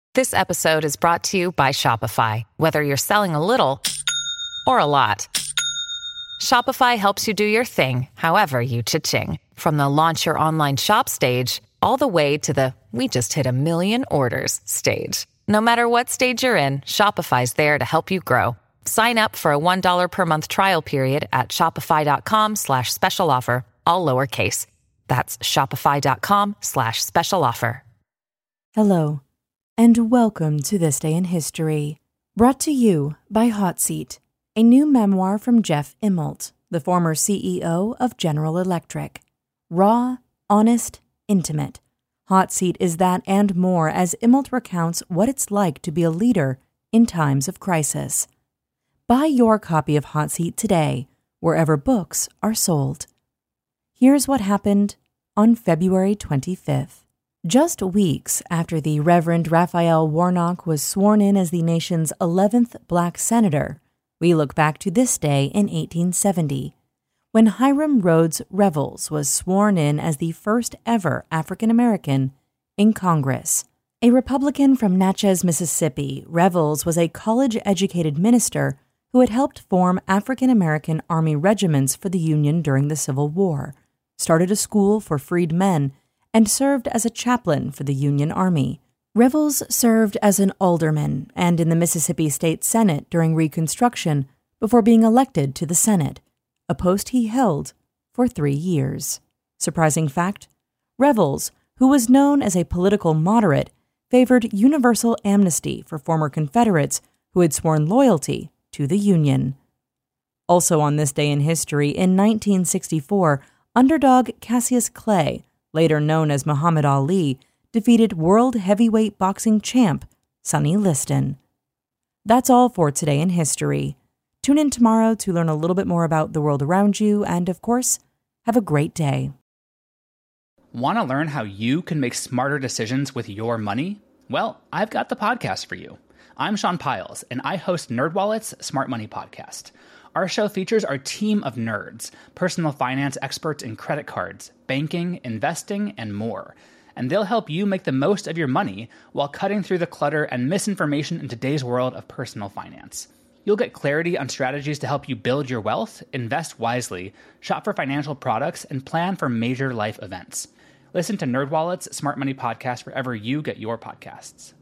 This episode is brought to you by Shopify. Whether you're selling a little or a lot, Shopify helps you do your thing, however you cha-ching. From the launch your online shop stage, all the way to the we just hit 1 million orders stage. No matter what stage you're in, Shopify's there to help you grow. Sign up for a $1 per month trial period at shopify.com/special offer, all lowercase. That's shopify.com/special offer. Hello, and welcome to This Day in History, brought to you by Hot Seat, a new memoir from Jeff Immelt, the former CEO of General Electric. Raw, honest, intimate. Hot Seat is that and more as Immelt recounts what it's like to be a leader in times of crisis. Buy your copy of Hot Seat today, wherever books are sold. Here's what happened on February 25th. Just weeks after the Reverend Raphael Warnock was sworn in as the nation's 11th black senator, we look back to this day in 1870, when Hiram Rhodes Revels was sworn in as the first ever African American in Congress. A Republican from Natchez, Mississippi, Revels was a college-educated minister who had helped form African American Army regiments for the Union during the Civil War, started a school for freed men, and served as a chaplain for the Union Army. Revels served as an alderman and in the Mississippi State Senate during Reconstruction before being elected to the Senate, a post he held for 3 years. Surprising fact, Revels, who was known as a political moderate, favored universal amnesty for former Confederates who had sworn loyalty to the Union. Also on this day in history, in 1964, underdog Cassius Clay, later known as Muhammad Ali, defeated world heavyweight boxing champ Sonny Liston. That's all for today in history. Tune in tomorrow to learn a little bit more about the world around you, and of course, have a great day. Want to learn how you can make smarter decisions with your money? Well, I've got the podcast for you. I'm Sean Piles, and I host NerdWallet's Smart Money Podcast. Our show features our team of nerds, personal finance experts in credit cards, banking, investing, and more. And they'll help you make the most of your money while cutting through the clutter and misinformation in today's world of personal finance. You'll get clarity on strategies to help you build your wealth, invest wisely, shop for financial products, and plan for major life events. Listen to NerdWallet's Smart Money Podcast wherever you get your podcasts.